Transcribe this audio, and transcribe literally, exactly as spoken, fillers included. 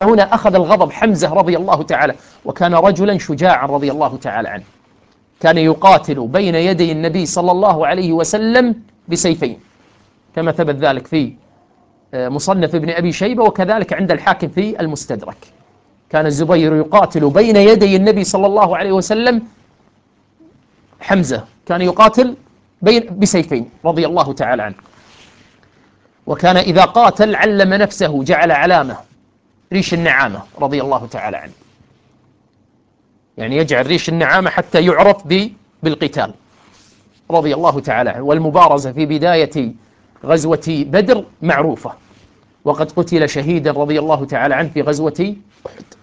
هنا أخذ الغضب حمزة رضي الله تعالى، وكان رجلا شجاعا رضي الله تعالى عنه، كان يقاتل بين يدي النبي صلى الله عليه وسلم بسيفين، كما ثبت ذلك في مصنف ابن أبي شيبة، وكذلك عند الحاكم في المستدرك. كان الزبير يقاتل بين يدي النبي صلى الله عليه وسلم، حمزة كان يقاتل بين بسيفين رضي الله تعالى عنه. وكان إذا قاتل علم نفسه، جعل علامة ريش النعامة رضي الله تعالى عنه، يعني يجعل ريش النعامة حتى يعرف بالقتال رضي الله تعالى عنه. والمبارزة في بداية غزوة بدر معروفة، وقد قتل شهيدا رضي الله تعالى عنه في غزوة أحد.